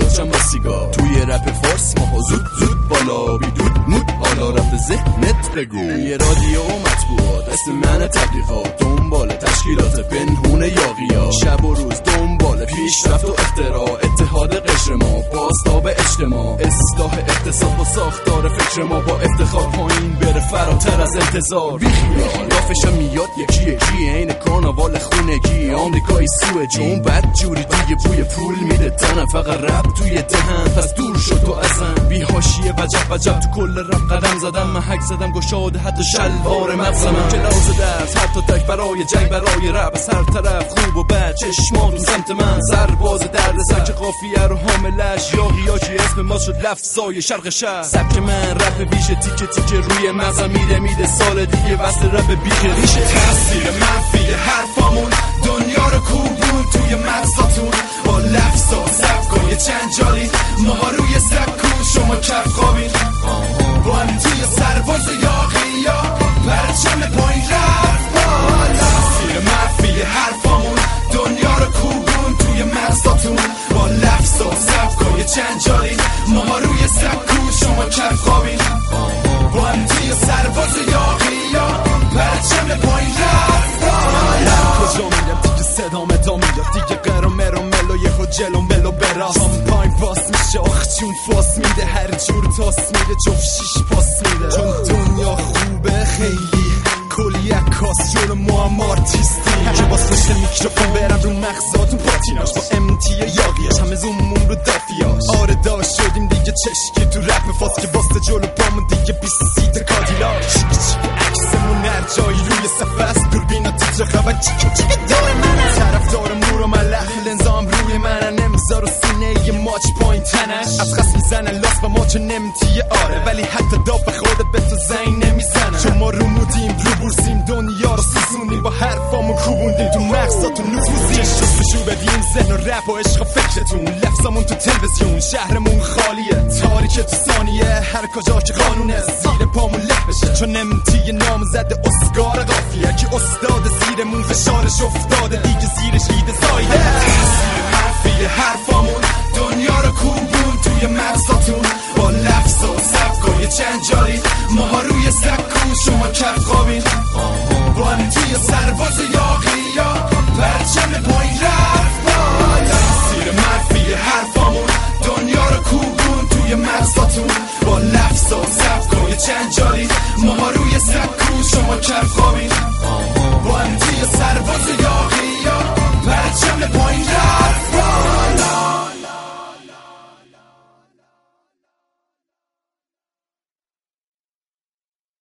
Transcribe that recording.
پاچم با سیگار توی رپ فارس ماها زود بالا بیدود مود حالا رفت ذهنت بگو یه رادیو و مطبوعات اسم من تبلیغات دنبال تشکیلات پنهون یاغیا شب و روز دنبال پیشرفت و اختراع اتحاد قشر ما بازتاب اجتماع اصلاح اقتصاد و ساختار فکر ما با افتخار پایین بره فراتر از انتظار بیخیال رافشم میاد یکی عین کارناوال خونگی آمریکایی سوئجی اون بد جوری دیگه بوی پول میده تنم فقط رپ توی دهن پس دور شد تو ازم بی حاشیه وجب تو کل رپ قدم زدم محک زدم گشاد حتی شلوار مغزم کلاس درس حتی تک برای جنگ برای رپ از هر طرف خوب و بد چشماتون سمت من سرباز درد سر که قافیه رو حاملش یاغیا که اسم ما شد لفظای شرق شهر سبک من رپ ویژه تیکه روی مغزم میده سال دیگه واسه رپ بیخ ریشه تاثیر منفی حرفامون دنیا رو کوبون توی مغزاتون با لفظا سبکای جنجالی ما روی سبکون شما کف خوابین با هم توی سرباز یاغیا پرچم پایین رفت بالا تاثیر منفی حرفامون دنیا رو کوبون توی مغزاتون با لفظا سبکای جنجالی ما روی سبکون شما کف خوابین با هم توی سرباز یاغیا پرچم پایین رفت بالا کجا میرم دیگه صدام ادامه میاد دیگه قرام ملو یهو جلو ملو براست پایین باس میشه آخ چون فاس میده هر جور تاس میده جفت شیش پاس میده چون دنیا خوبه خیلی کلی عکاس جلو ما هم آرتیستی که باز پشت میکروفون برم رو مغزاتون پاتیناش با امتی یاقیاش همه زومون رو دافیاش آره داشت شدیم دیگه چشکی تو رپ فاس که باسته جلو پامون دیگه 20 سیت کادیلاک عکسمون هر جایی روی صفحه است دوربینا تیتر خبر چیکه داره منه طرفدار مور و ملخ لنزام روی منه نمیذار و سینه یه ماچ پایین تنش از قصد میزنه لاس و ماچ نمتیه آره ولی حتی داب به خودت به تو زنگ نمیزنه چون ما رو مودیم رو بورسیم دنیا رو سوزونیم با حرفامون کوبوندیم تو مغزاتون نفوذیم شستشو بدیم ذهن و رپ و عشق و فکرتون لفظمون تو تلویزیون شهرمون خالیه تاریک تو ثانیه هر کجا که قانونه زیر پامون له بشه چون نمتی نام زده اسکار قافیه که استاد زیرمون فشارش افتاده دیگه زیرش ایده زایده تاثیر منفی حرفامون دنیا رو کوبون توی مغزاتون با لفظ و سبکای جنجالی ما روی سبکون شما کف خوابین با هم توی سرباز یاغیا پرچم پایین رفت بالا تاثیر منفی حرفامون دنیا رو کوبون توی مغزاتون با لفظ و سبکای جنجالی ما روی سبکون شما کف